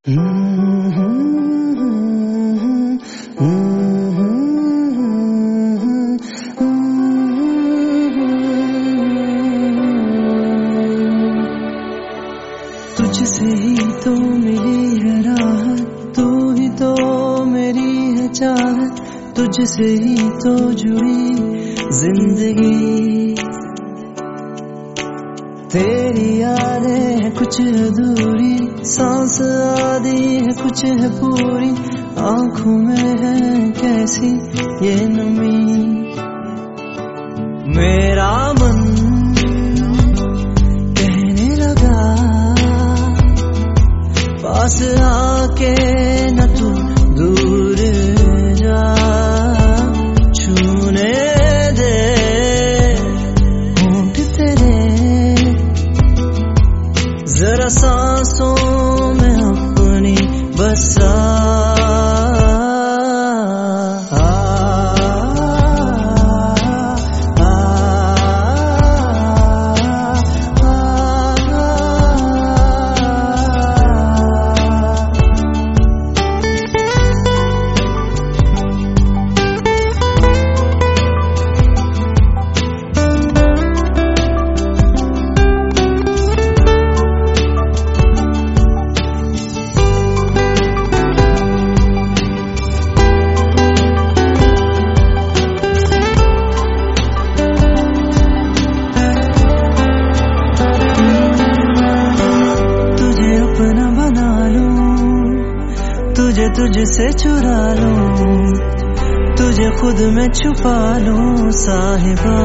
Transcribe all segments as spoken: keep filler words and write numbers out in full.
तुझसे ही तो मिली है राहत, तू ही तो मेरी है चाहत, तुझसे ही तो जुड़ी जिंदगी। तेरी यादें है कुछ अधूरी, सांस आधी है कुछ है पूरी, आंखों में है कैसी ये नमी। मेरा मन कहने लगा पास आके न तू दूर जा, छूने दे होंठ तेरे जरा सांसों में अपनी बसा। तुझे तुझसे चुरा लूं, तुझे खुद में छुपा लूं साहिबा।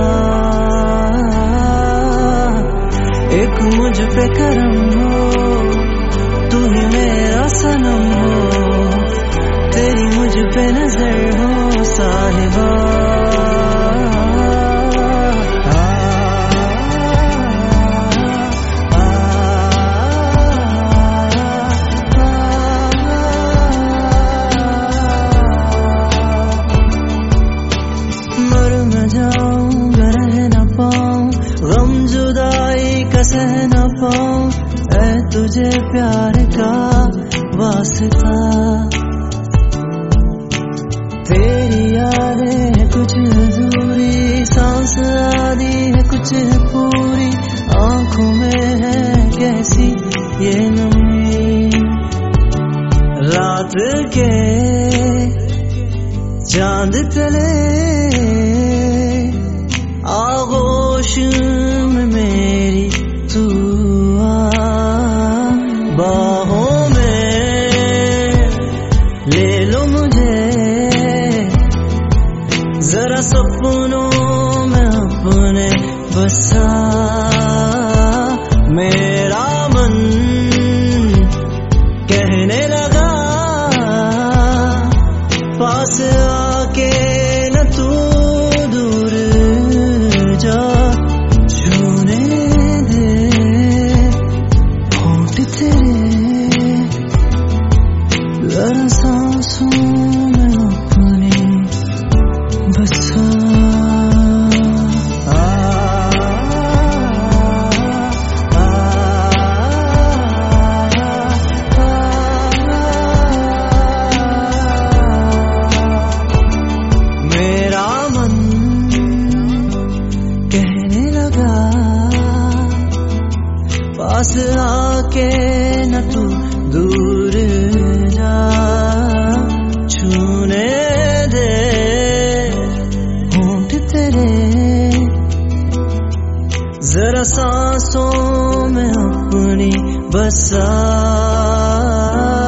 एक मुझ पे करम हो, तू ही मेरा सनम हो, तेरी मुझ पे नजर हो साहिबा। जाऊंगा रह न पाऊं, गम जुदाई का सह न पाऊं, ऐ तुझे प्यार का वास्ता। तेरी यादें है कुछ अधूरी, सांस आधी है कुछ है पूरी, आंखों में है कैसी ये नमी। रात के चांद तले आगोश में मेरी तू आ, बाहों में ले लो मुझे, जरा सपनों में अपने बसा। मेरा मन कहने लगा पास आके न तू दूर जा, छूने दे होंठ तेरे जरा सांसों में अपनी बसा। पास आके न तू दूर जा, छूने दे होंठ तेरे जरा सांसों में अपनी बसा।